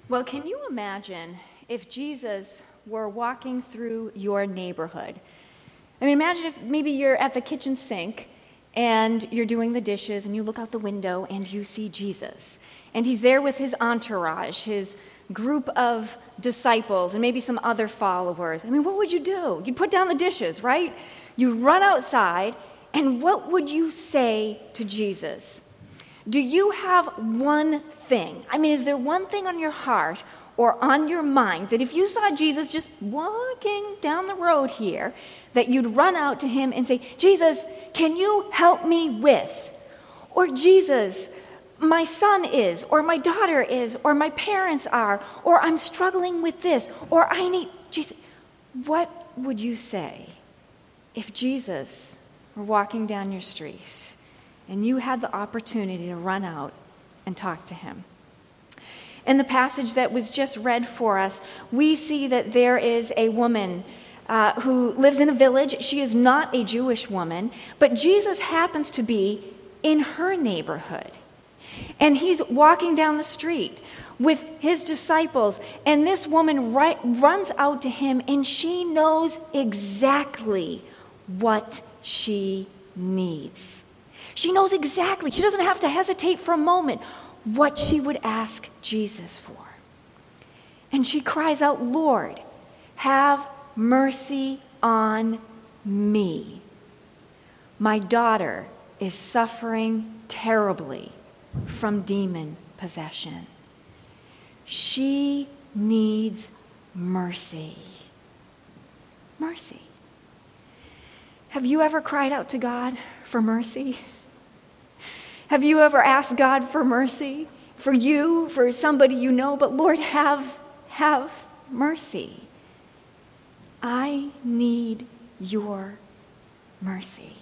Well, can you imagine if Jesus were walking through your neighborhood? I mean, imagine if maybe you're at the kitchen sink and you're doing the dishes and you look out the window and you see Jesus. And he's there with his entourage, his group of disciples, and maybe some other followers. I mean, what would you do? You'd put down the dishes, right? You run outside, and what would you say to Jesus? Do you have one thing? I mean, is there one thing on your heart or on your mind that if you saw Jesus just walking down the road here, that you'd run out to him and say, Jesus, can you help me with? Or Jesus, my son is, or my daughter is, or my parents are, or I'm struggling with this, or I need Jesus. What would you say if Jesus were walking down your street and you had the opportunity to run out and talk to him? In the passage that was just read for us, we see that there is a woman who lives in a village. She is not a Jewish woman, but Jesus happens to be in her neighborhood. And he's walking down the street with his disciples, and this woman runs out to him, and she knows exactly what she needs. She knows exactly. She doesn't have to hesitate for a moment what she would ask Jesus for. And she cries out, Lord, have mercy on me. My daughter is suffering terribly from demon possession. She needs mercy. Mercy. Have you ever cried out to God for mercy? Have you ever asked God for mercy? For you, for somebody you know, but Lord, have mercy. I need your mercy.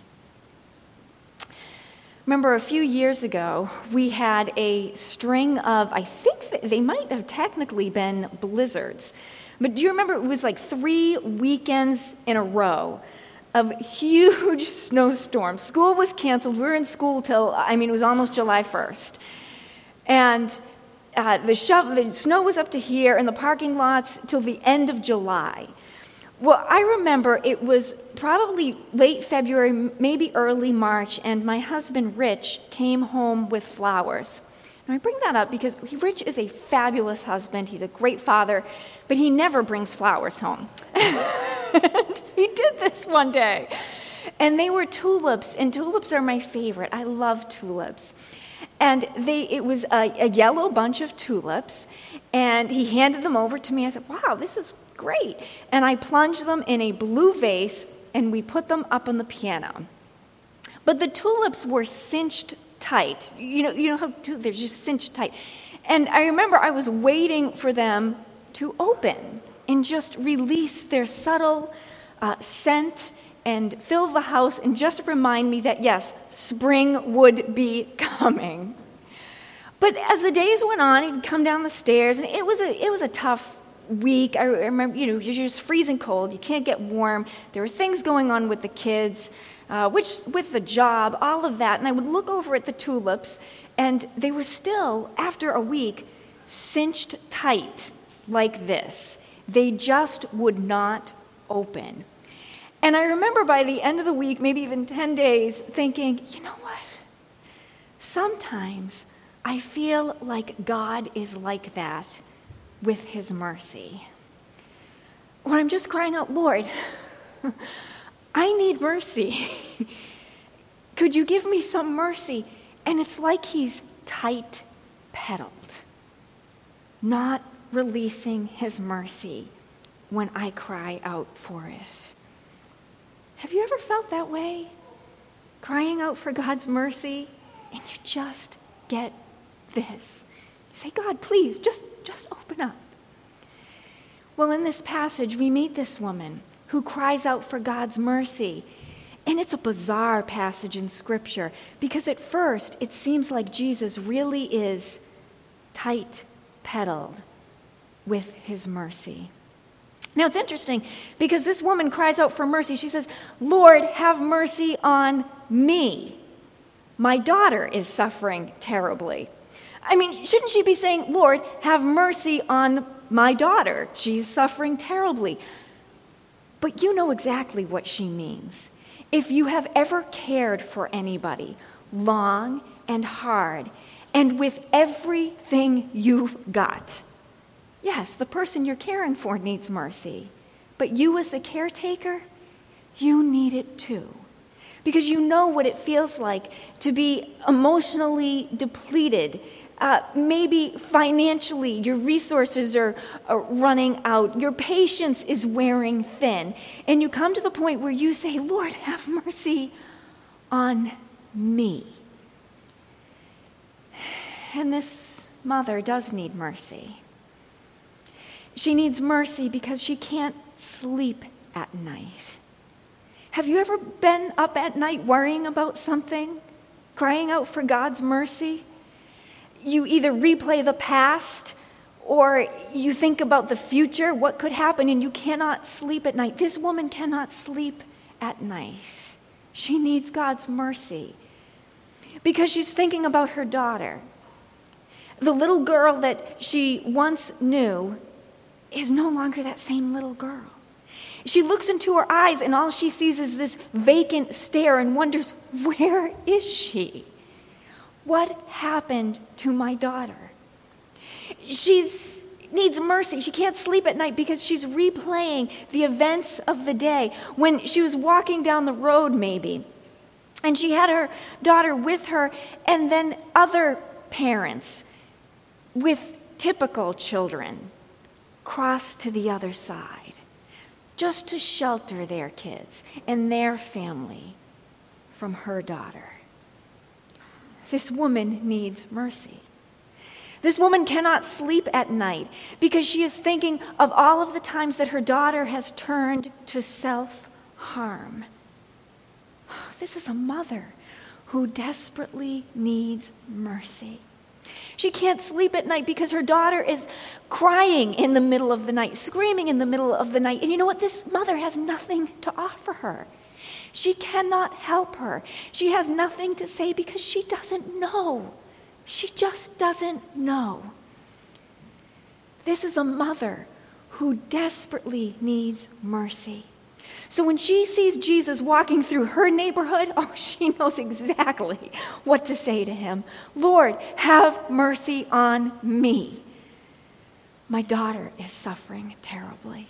Remember, a few years ago, we had a string of, I think they might have technically been blizzards. But do you remember it was like 3 weekends in a row of huge snowstorms? School was canceled. We were in school till, it was almost July 1st. And the snow was up to here in the parking lots till the end of July. Well, I remember it was probably late February, maybe early March, and my husband, Rich, came home with flowers. And I bring that up because Rich is a fabulous husband. He's a great father, but he never brings flowers home. And he did this one day. And they were tulips, and tulips are my favorite. I love tulips. And it was a yellow bunch of tulips, and he handed them over to me. I said, wow, this is great. And I plunged them in a blue vase, and we put them up on the piano. But the tulips were cinched tight. You know how they're just cinched tight. And I remember I was waiting for them to open and just release their subtle scent and fill the house and just remind me that, yes, spring would be coming. But as the days went on, he'd come down the stairs, and it was a tough week. I remember, you're just freezing cold. You can't get warm. There were things going on with the kids, with the job, all of that. And I would look over at the tulips, and they were still, after a week, cinched tight like this. They just would not open. And I remember by the end of the week, maybe even 10 days, thinking, you know what? Sometimes I feel like God is like that with his mercy. When I'm just crying out, Lord, I need mercy. Could you give me some mercy? And it's like he's tight-pedaled, not releasing his mercy when I cry out for it. Have you ever felt that way? Crying out for God's mercy, and you just get this. You say, God, please, just open up. Well, in this passage, we meet this woman who cries out for God's mercy. And it's a bizarre passage in Scripture, because at first, it seems like Jesus really is tight-pedaled with his mercy. Now, it's interesting because this woman cries out for mercy. She says, Lord, have mercy on me. My daughter is suffering terribly. I mean, shouldn't she be saying, Lord, have mercy on my daughter? She's suffering terribly. But you know exactly what she means. If you have ever cared for anybody long and hard and with everything you've got, yes, the person you're caring for needs mercy. But you as the caretaker, you need it too. Because you know what it feels like to be emotionally depleted. Maybe financially, your resources are running out. Your patience is wearing thin. And you come to the point where you say, Lord, have mercy on me. And this mother does need mercy. She needs mercy because she can't sleep at night. Have you ever been up at night worrying about something, crying out for God's mercy? You either replay the past or you think about the future, what could happen, and you cannot sleep at night. This woman cannot sleep at night. She needs God's mercy because she's thinking about her daughter. The little girl that she once knew is no longer that same little girl. She looks into her eyes and all she sees is this vacant stare and wonders, where is she? What happened to my daughter? She needs mercy. She can't sleep at night because she's replaying the events of the day when she was walking down the road maybe, and she had her daughter with her, and then other parents with typical children crossed to the other side just to shelter their kids and their family from her daughter. This woman needs mercy. This woman cannot sleep at night because she is thinking of all of the times that her daughter has turned to self-harm. This is a mother who desperately needs mercy. She can't sleep at night because her daughter is crying in the middle of the night, screaming in the middle of the night. And you know what? This mother has nothing to offer her. She cannot help her. She has nothing to say because she doesn't know. She just doesn't know. This is a mother who desperately needs mercy. So when she sees Jesus walking through her neighborhood, she knows exactly what to say to him. Lord, have mercy on me. My daughter is suffering terribly.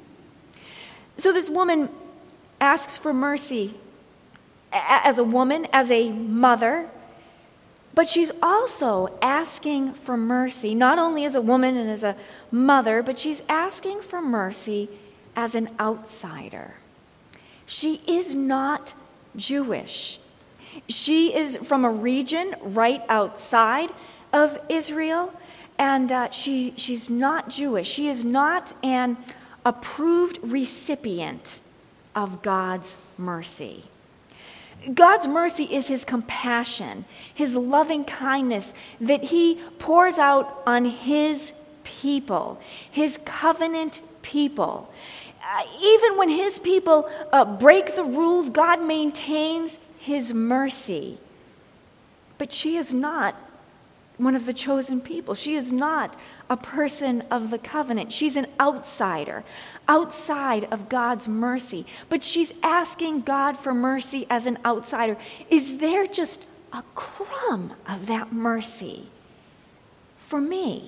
So this woman asks for mercy as a woman, as a mother, but she's also asking for mercy, not only as a woman and as a mother, but she's asking for mercy as an outsider. She is not Jewish. She is from a region right outside of Israel, and she's not Jewish. She is not an approved recipient of God's mercy. God's mercy is his compassion, his loving kindness that he pours out on his people, his covenant people. Even when his people break the rules, God maintains his mercy. But she is not one of the chosen people. She is not a person of the covenant. She's an outsider, outside of God's mercy. But she's asking God for mercy as an outsider. Is there just a crumb of that mercy for me?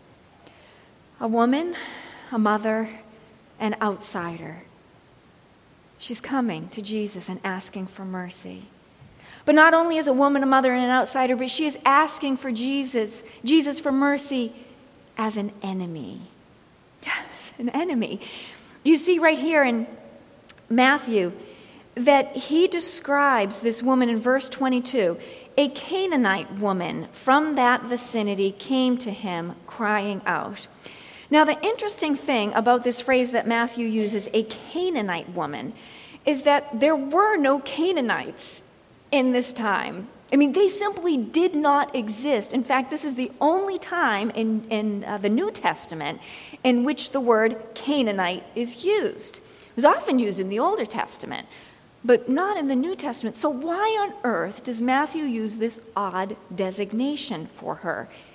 A woman, a mother, an outsider. She's coming to Jesus and asking for mercy. But not only as a woman, a mother, and an outsider, but she is asking for Jesus for mercy as an enemy. Yes, an enemy. You see right here in Matthew that he describes this woman in verse 22. A Canaanite woman from that vicinity came to him crying out. Now, the interesting thing about this phrase that Matthew uses, a Canaanite woman, is that there were no Canaanites in this time. I mean, they simply did not exist. In fact, this is the only time in the New Testament in which the word Canaanite is used. It was often used in the Older Testament, but not in the New Testament. So why on earth does Matthew use this odd designation for her,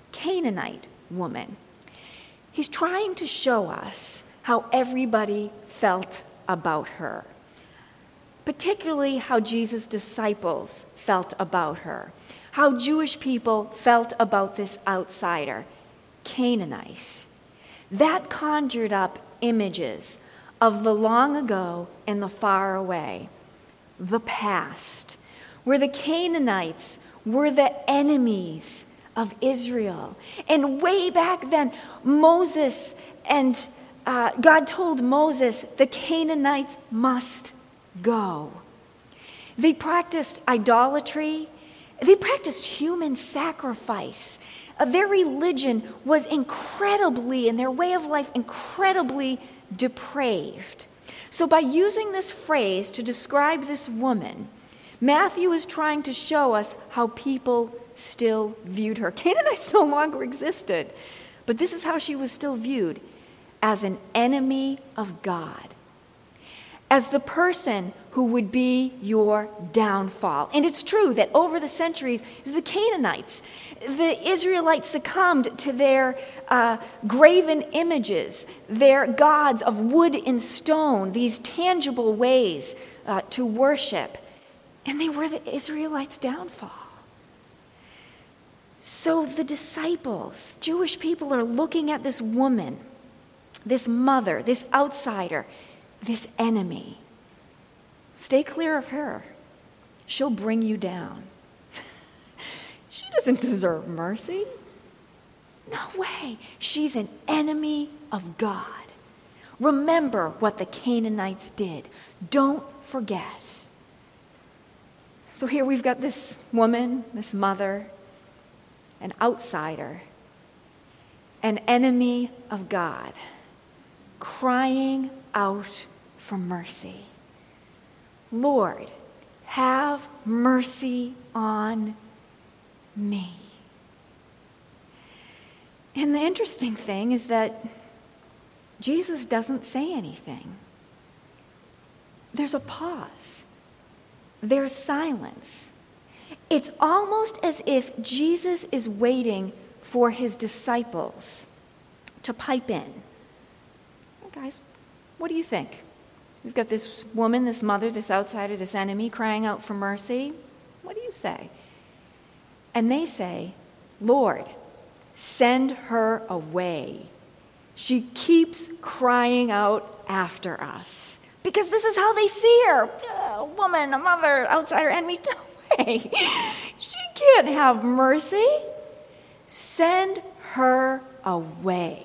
Canaanite woman. He's trying to show us how everybody felt about her, particularly how Jesus' disciples felt about her, how Jewish people felt about this outsider, Canaanite. That conjured up images of the long ago and the far away, the past, where the Canaanites were the enemies of Israel. And way back then, Moses and God told Moses, the Canaanites must go. They practiced idolatry. They practiced human sacrifice. Their religion was incredibly, and their way of life, incredibly depraved. So by using this phrase to describe this woman, Matthew is trying to show us how people still viewed her. Canaanites no longer existed, but this is how she was still viewed, as an enemy of God, as the person who would be your downfall. And it's true that over the centuries, it was the Canaanites. The Israelites succumbed to their graven images, their gods of wood and stone, these tangible ways to worship. And they were the Israelites' downfall. So the disciples, Jewish people, are looking at this woman, this mother, this outsider, this enemy. Stay clear of her. She'll bring you down. She doesn't deserve mercy. No way. She's an enemy of God. Remember what the Canaanites did. Don't forget. So here we've got this woman, this mother, an outsider, an enemy of God, crying out for mercy. Lord, have mercy on me. And the interesting thing is that Jesus doesn't say anything. There's a pause. There's silence. It's almost as if Jesus is waiting for his disciples to pipe in. Guys, what do you think? We've got this woman, this mother, this outsider, this enemy crying out for mercy. What do you say? And they say, Lord, send her away. She keeps crying out after us. Because this is how they see her. A woman, a mother, outsider, enemy. No way. She can't have mercy. Send her away.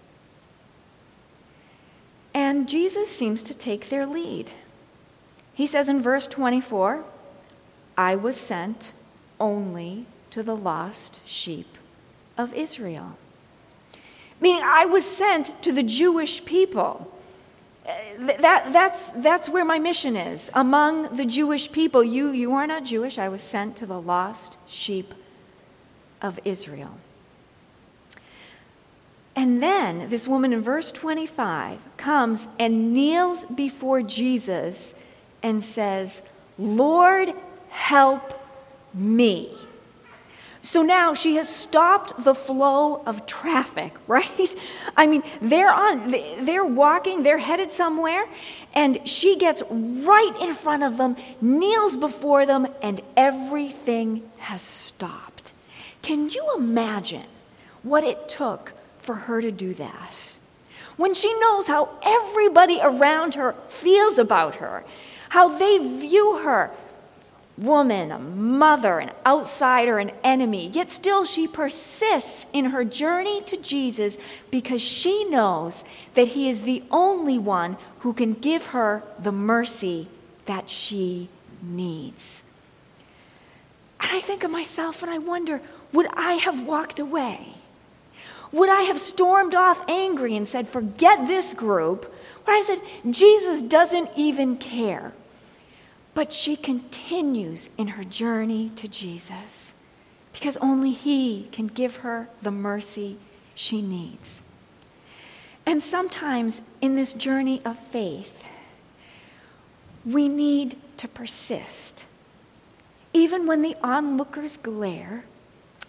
And Jesus seems to take their lead. He says in verse 24, I was sent only to the lost sheep of Israel. Meaning I was sent to the Jewish people. That's where my mission is. Among the Jewish people, you are not Jewish. I was sent to the lost sheep of Israel. And then this woman in verse 25 comes and kneels before Jesus and says, Lord, help me. So now she has stopped the flow of traffic, right? I mean, they're walking, they're headed somewhere, and she gets right in front of them, kneels before them, and everything has stopped. Can you imagine what it took for her to do that? When she knows how everybody around her feels about her, how they view her, woman, a mother, an outsider, an enemy, yet still she persists in her journey to Jesus because she knows that he is the only one who can give her the mercy that she needs. And I think of myself and I wonder, would I have walked away? Would I have stormed off angry and said, forget this group? Would I have said, Jesus doesn't even care? But she continues in her journey to Jesus because only he can give her the mercy she needs. And sometimes in this journey of faith, we need to persist. Even when the onlookers glare,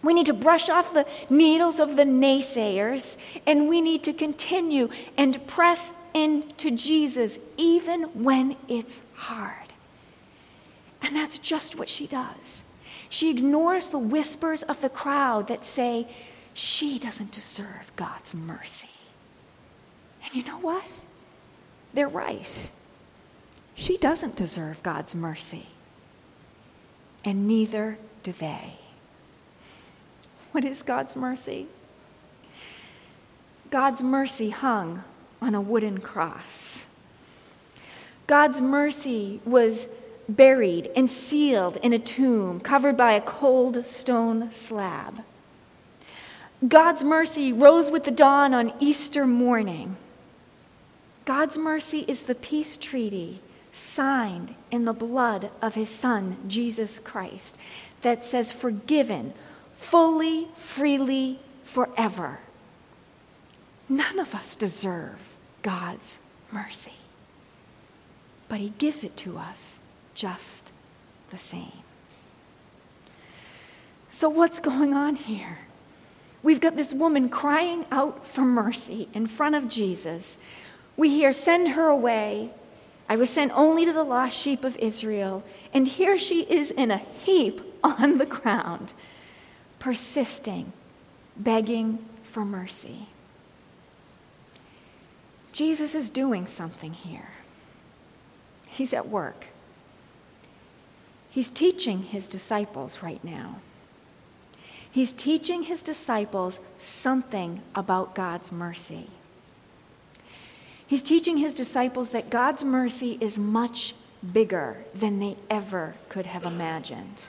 We need to brush off the needles of the naysayers, and we need to continue and press into Jesus even when it's hard. And that's just what she does. She ignores the whispers of the crowd that say she doesn't deserve God's mercy. And you know what? They're right. She doesn't deserve God's mercy. And neither do they. What is God's mercy? God's mercy hung on a wooden cross. God's mercy was buried and sealed in a tomb covered by a cold stone slab. God's mercy rose with the dawn on Easter morning. God's mercy is the peace treaty signed in the blood of his Son, Jesus Christ, that says forgiven, fully, freely, forever. None of us deserve God's mercy, but he gives it to us just the same. So what's going on here? We've got this woman crying out for mercy in front of Jesus. We hear, "Send her away. I was sent only to the lost sheep of Israel." And here she is in a heap on the ground, persisting, begging for mercy. Jesus is doing something here. He's at work. He's teaching his disciples right now. He's teaching his disciples something about God's mercy. He's teaching his disciples that God's mercy is much bigger than they ever could have imagined.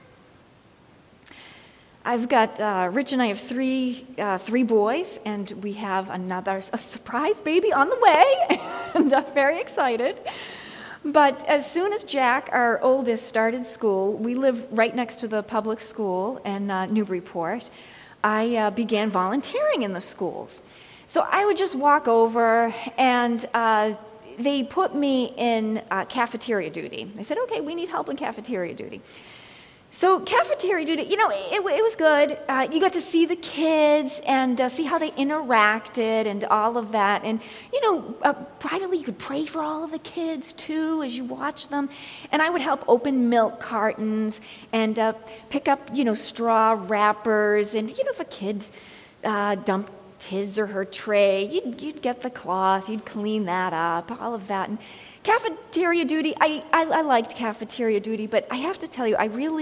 I've got, Rich and I have three boys, and we have a surprise baby on the way, and I'm very excited. But as soon as Jack, our oldest, started school, we live right next to the public school in Newburyport, I began volunteering in the schools. So I would just walk over, and they put me in cafeteria duty. They said, "Okay, we need help in cafeteria duty." So cafeteria duty, it was good. You got to see the kids and see how they interacted and all of that. And, privately you could pray for all of the kids, too, as you watch them. And I would help open milk cartons and pick up, straw wrappers. And, if a kid dumped his or her tray, you'd get the cloth, you'd clean that up, all of that. And cafeteria duty, I liked cafeteria duty, but I have to tell you,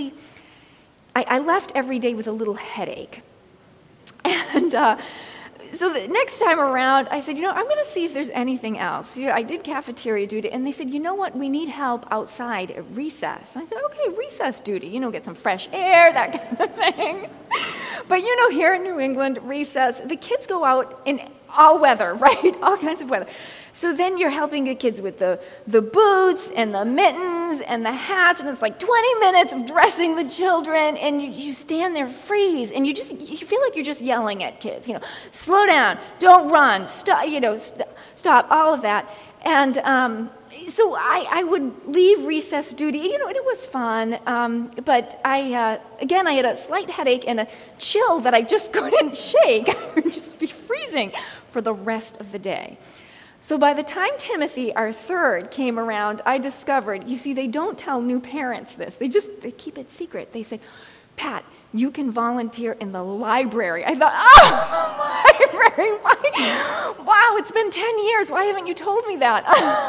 I left every day with a little headache. And so the next time around, I said, I'm going to see if there's anything else. I did cafeteria duty, and they said, "You know what, we need help outside at recess." And I said, "Okay, recess duty, get some fresh air, that kind of thing." But here in New England, recess, the kids go out in all weather, right? All kinds of weather. So then you're helping the kids with the boots and the mittens and the hats, and it's like 20 minutes of dressing the children, and you stand there, freeze, and you feel like you're just yelling at kids, slow down, don't run, stop, stop, all of that. And so I would leave recess duty, and it was fun, but I had a slight headache and a chill that I just couldn't shake. I would just be freezing for the rest of the day. So by the time Timothy, our third, came around, I discovered, they don't tell new parents this. They keep it secret. They say, "Pat, you can volunteer in the library." I thought, library? Wow, it's been 10 years. Why haven't you told me that?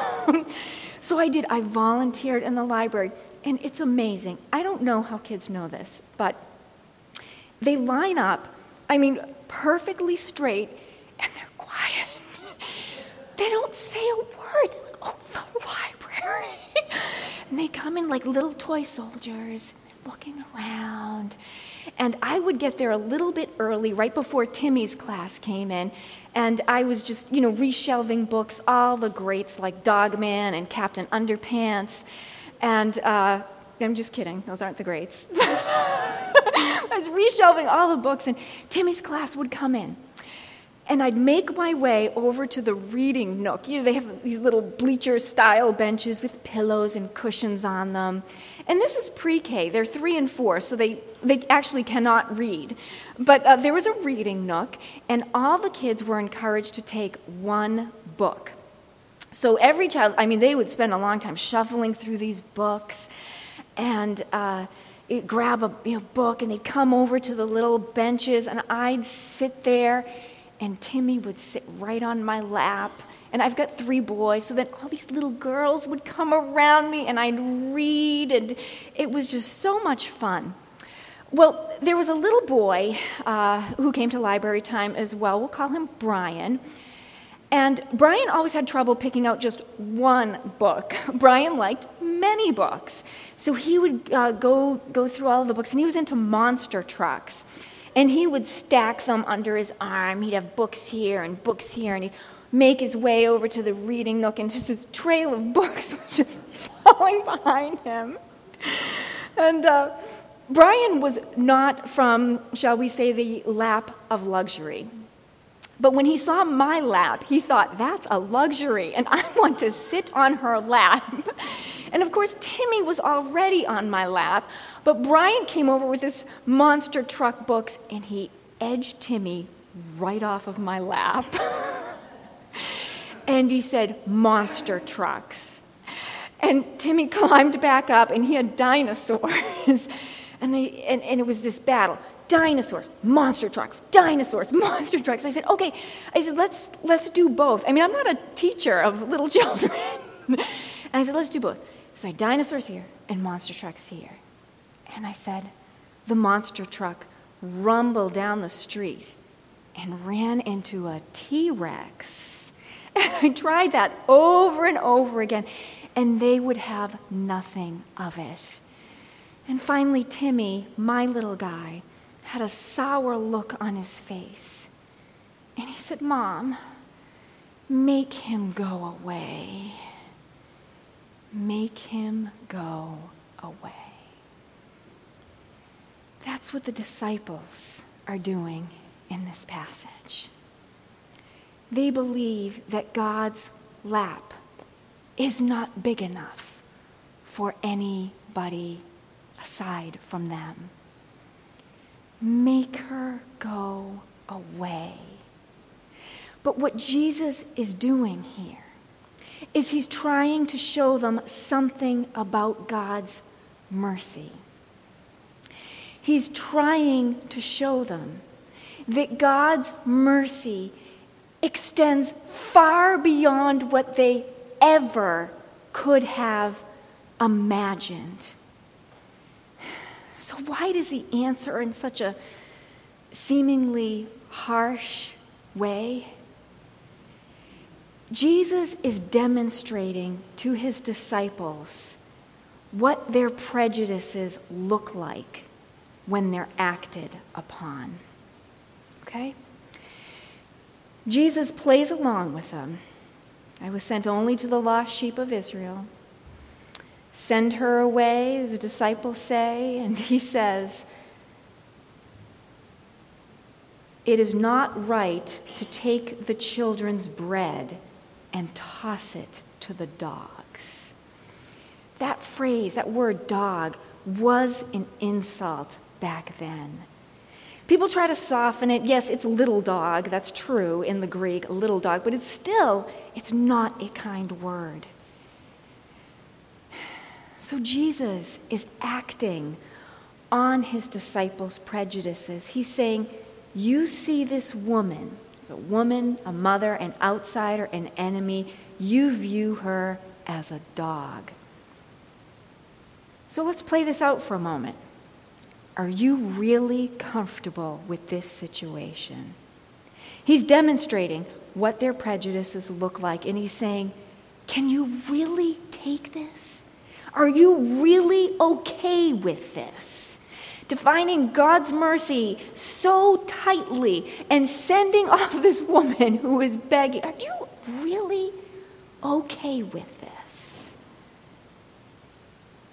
So I did. I volunteered in the library, and it's amazing. I don't know how kids know this, but they line up, perfectly straight, and they're quiet. They don't say a word. They're like, "Oh, the library." And they come in like little toy soldiers, looking around. And I would get there a little bit early, right before Timmy's class came in, and I was just, reshelving books, all the greats like Dog Man and Captain Underpants. And I'm just kidding, those aren't the greats. I was reshelving all the books, and Timmy's class would come in. And I'd make my way over to the reading nook. They have these little bleacher-style benches with pillows and cushions on them. And this is pre-K. They're 3 and 4, so they actually cannot read. But there was a reading nook, and all the kids were encouraged to take one book. So every child, they would spend a long time shuffling through these books and grab a book, and they'd come over to the little benches, and I'd sit there, and Timmy would sit right on my lap. And I've got 3 boys, so then all these little girls would come around me, and I'd read, and it was just so much fun. Well, there was a little boy who came to library time as well. We'll call him Brian. And Brian always had trouble picking out just one book. Brian liked many books. So he would go through all of the books, and he was into monster trucks. And he would stack them under his arm. He'd have books here, and he'd make his way over to the reading nook, and just this trail of books was just falling behind him. And Brian was not from, shall we say, the lap of luxury. But when he saw my lap, he thought, that's a luxury, and I want to sit on her lap. And of course, Timmy was already on my lap, but Brian came over with this monster truck books, and he edged Timmy right off of my lap. And he said, monster trucks. And Timmy climbed back up, and he had dinosaurs. and it was this battle. Dinosaurs, monster trucks, dinosaurs, monster trucks. I said, okay. I said, let's do both. I'm not a teacher of little children. And I said, let's do both. So I had dinosaurs here and monster trucks here. And I said, the monster truck rumbled down the street and ran into a T-Rex. And I tried that over and over again, and they would have nothing of it. And finally, Timmy, my little guy, had a sour look on his face. And he said, Mom, make him go away. Make him go away. That's what the disciples are doing in this passage. They believe that God's lap is not big enough for anybody aside from them. Make her go away. But what Jesus is doing here is he's trying to show them something about God's mercy. He's trying to show them that God's mercy extends far beyond what they ever could have imagined. So why does he answer in such a seemingly harsh way? Jesus is demonstrating to his disciples what their prejudices look like when they're acted upon. Okay? Jesus plays along with them. I was sent only to the lost sheep of Israel. Send her away, as the disciples say, and he says, it is not right to take the children's bread and toss it to the dogs. That phrase, that word dog, was an insult back then. People try to soften it. Yes, it's little dog. That's true in the Greek, little dog. But it's not a kind word. So Jesus is acting on his disciples' prejudices. He's saying, you see this woman, as a woman, a mother, an outsider, an enemy. You view her as a dog. So let's play this out for a moment. Are you really comfortable with this situation? He's demonstrating what their prejudices look like, and he's saying, can you really take this? Are you really okay with this? Defining God's mercy so tightly and sending off this woman who is begging, are you really okay with this?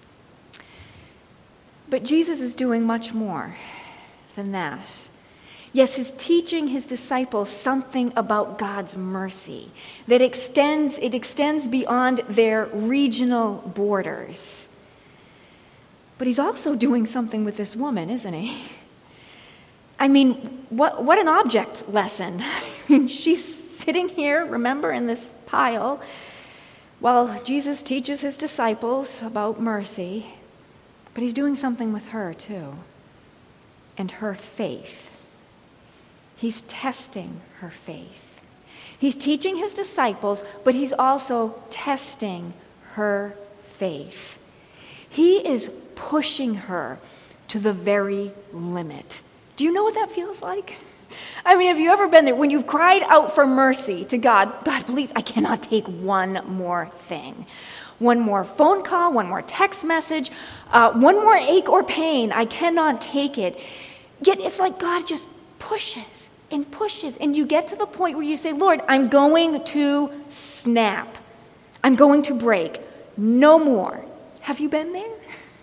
But Jesus is doing much more than that. Yes, he's teaching his disciples something about God's mercy that extends beyond their regional borders. But he's also doing something with this woman, isn't he? I mean, what an object lesson. I mean, she's sitting here, remember, in this pile, while Jesus teaches his disciples about mercy. But he's doing something with her, too, and her faith. He's testing her faith. He's teaching his disciples, but he's also testing her faith. He is pushing her to the very limit. Do you know what that feels like? I mean, have you ever been there when you've cried out for mercy to God? God, please, I cannot take one more thing. One more phone call, one more text message, one more ache or pain. I cannot take it. Yet it's like God just pushes and pushes. And you get to the point where you say, Lord, I'm going to snap. I'm going to break. No more. Have you been there?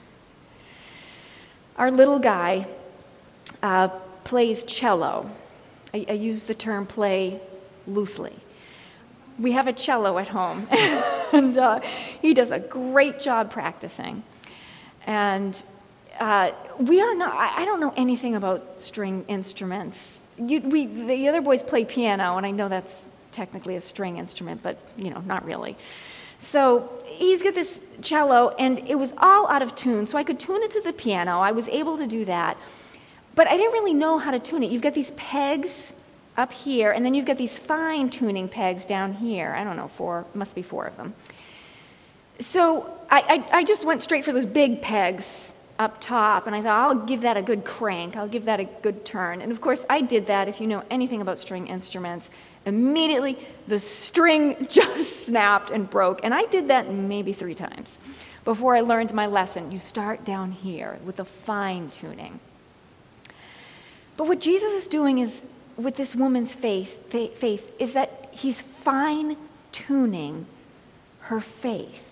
Our little guy plays cello. I use the term play loosely. We have a cello at home, and he does a great job practicing. And we are not, I don't know anything about string instruments. The other boys play piano, and I know that's technically a string instrument, but, not really. So he's got this cello, and it was all out of tune, so I could tune it to the piano. I was able to do that, but I didn't really know how to tune it. You've got these pegs up here, and then you've got these fine-tuning pegs down here. I don't know, must be 4 of them. So I just went straight for those big pegs up top, and I thought, I'll give that a good crank. I'll give that a good turn. And, of course, I did that. If you know anything about string instruments, immediately the string just snapped and broke. And I did that maybe 3 times before I learned my lesson. You start down here with the fine-tuning. But what Jesus is doing is, with this woman's faith is that he's fine-tuning her faith.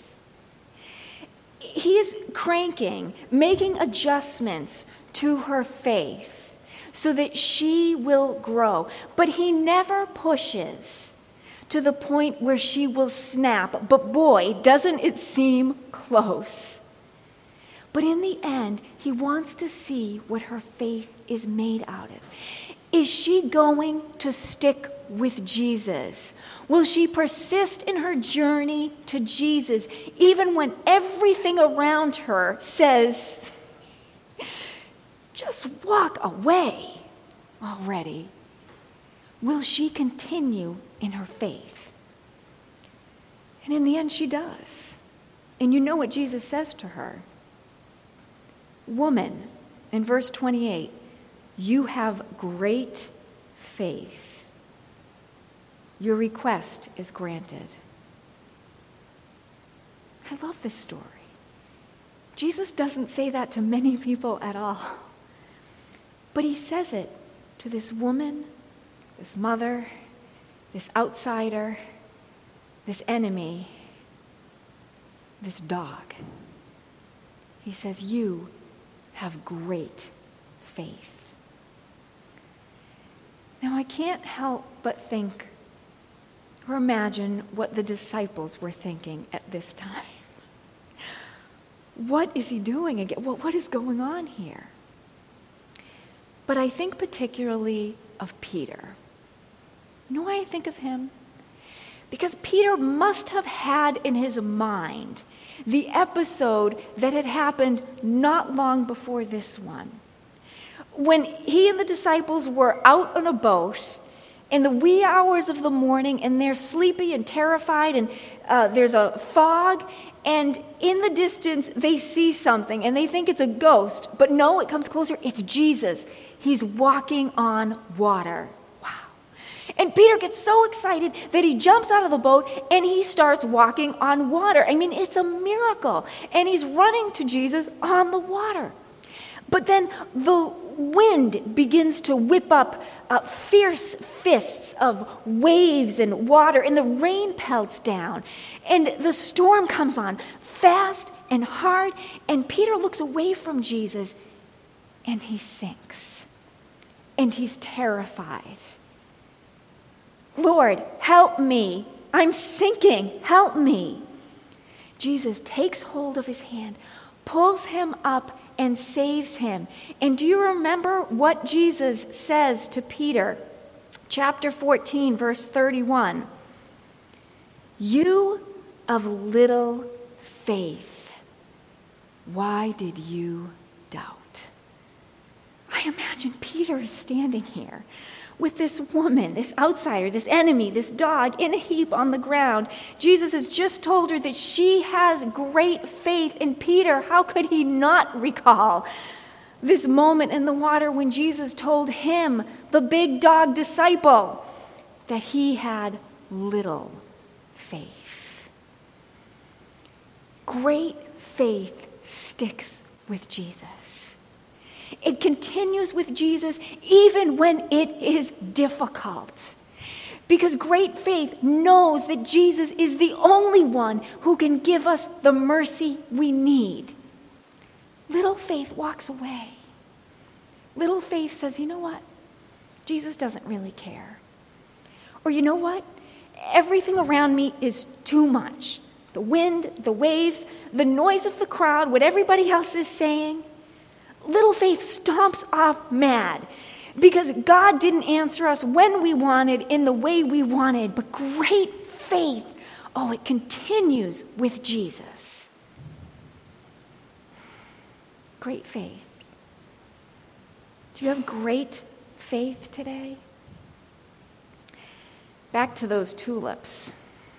He is cranking, making adjustments to her faith so that she will grow. But he never pushes to the point where she will snap. But boy, doesn't it seem close. But in the end, he wants to see what her faith is made out of. Is she going to stick with Jesus? Will she persist in her journey to Jesus even when everything around her says, just walk away already? Will she continue in her faith? And in the end, she does. And you know what Jesus says to her. Woman, in verse 28, you have great faith. Your request is granted. I love this story. Jesus doesn't say that to many people at all. But he says it to this woman, this mother, this outsider, this enemy, this dog. He says, you have great faith. Now, I can't help but think or imagine what the disciples were thinking at this time. What is he doing again? What is going on here? But I think particularly of Peter. You know why I think of him? Because Peter must have had in his mind the episode that had happened not long before this one. When he and the disciples were out on a boat in the wee hours of the morning, and they're sleepy and terrified, and there's a fog, and in the distance they see something, and they think it's a ghost, but no, it comes closer, it's Jesus. He's walking on water. Wow. And Peter gets so excited that he jumps out of the boat, and he starts walking on water. I mean, it's a miracle. And he's running to Jesus on the water. But then the wind begins to whip up fierce fists of waves and water, and the rain pelts down, and the storm comes on fast and hard, and Peter looks away from Jesus, and he sinks. and he's terrified. Lord, help me. I'm sinking. Help me. Jesus takes hold of his hand, pulls him up, and saves him. And do you remember what Jesus says to Peter? Chapter 14, verse 31. You of little faith, why did you doubt? I imagine Peter is standing here with this woman, this outsider, this enemy, this dog in a heap on the ground. Jesus has just told her that she has great faith in Peter. How could he not recall this moment in the water when Jesus told him, the big dog disciple, that he had little faith? Great faith sticks with Jesus. It continues with Jesus even when it is difficult. Because great faith knows that Jesus is the only one who can give us the mercy we need. Little faith walks away. Little faith says, you know what? Jesus doesn't really care. Or you know what? Everything around me is too much. The wind, the waves, the noise of the crowd, what everybody else is saying. Little faith stomps off mad because God didn't answer us when we wanted, in the way we wanted. But great faith, oh, it continues with Jesus. Great faith. Do you have great faith today? Back to those tulips.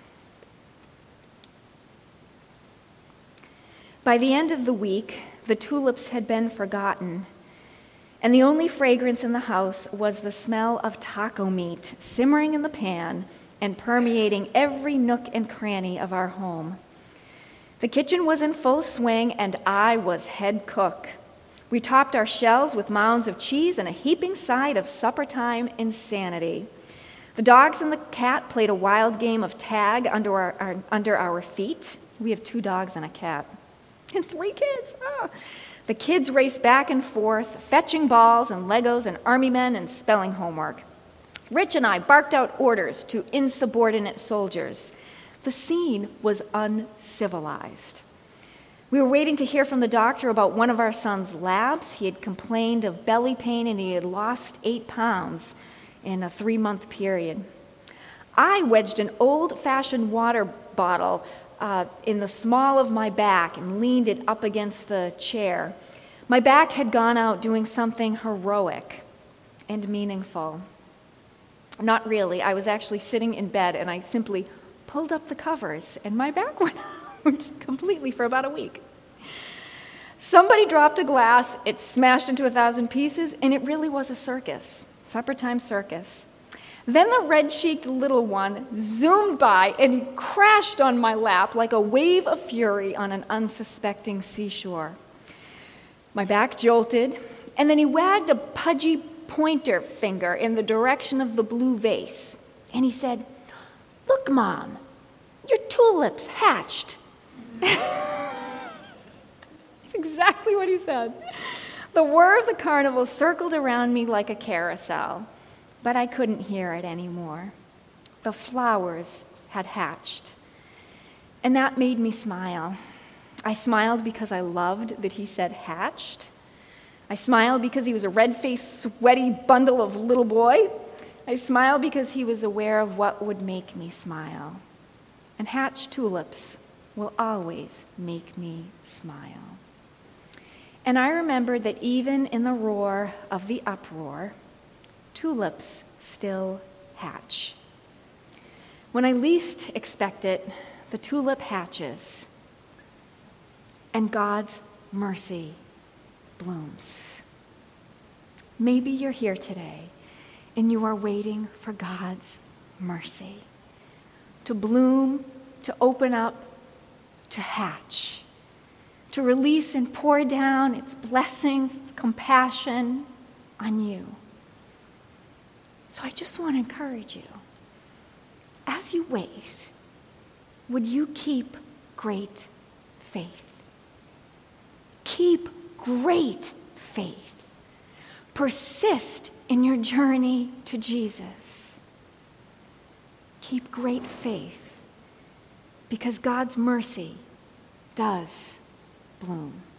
By the end of the week, the tulips had been forgotten, and the only fragrance in the house was the smell of taco meat simmering in the pan and permeating every nook and cranny of our home. The kitchen was in full swing, and I was head cook. We topped our shells with mounds of cheese and a heaping side of supper-time insanity. The dogs and the cat played a wild game of tag under our feet. We have 2 dogs and a cat. And 3 kids. The kids raced back and forth, fetching balls and Legos and army men and spelling homework. Rich and I barked out orders to insubordinate soldiers. The scene was uncivilized. We were waiting to hear from the doctor about one of our son's labs. He had complained of belly pain and he had lost 8 pounds in a 3-month period. I wedged an old-fashioned water bottle in the small of my back and leaned it up against the chair. My back had gone out doing something heroic and meaningful. Not really. I was actually sitting in bed and I simply pulled up the covers and my back went out completely for about a week. Somebody dropped a glass, it smashed into 1,000 pieces, and it really was a circus, supper-time circus. Then the red-cheeked little one zoomed by and he crashed on my lap like a wave of fury on an unsuspecting seashore. My back jolted, and then he wagged a pudgy pointer finger in the direction of the blue vase. And he said, "Look, Mom, your tulips hatched." That's exactly what he said. The whir of the carnival circled around me like a carousel. But I couldn't hear it anymore. The flowers had hatched. And that made me smile. I smiled because I loved that he said hatched. I smiled because he was a red-faced, sweaty bundle of little boy. I smiled because he was aware of what would make me smile. And hatched tulips will always make me smile. And I remembered that even in the roar of the uproar, tulips still hatch. When I least expect it, the tulip hatches, and God's mercy blooms. Maybe you're here today, and you are waiting for God's mercy to bloom, to open up, to hatch, to release and pour down its blessings, its compassion on you. So I just want to encourage you, as you wait, would you keep great faith? Keep great faith. Persist in your journey to Jesus. Keep great faith, because God's mercy does bloom.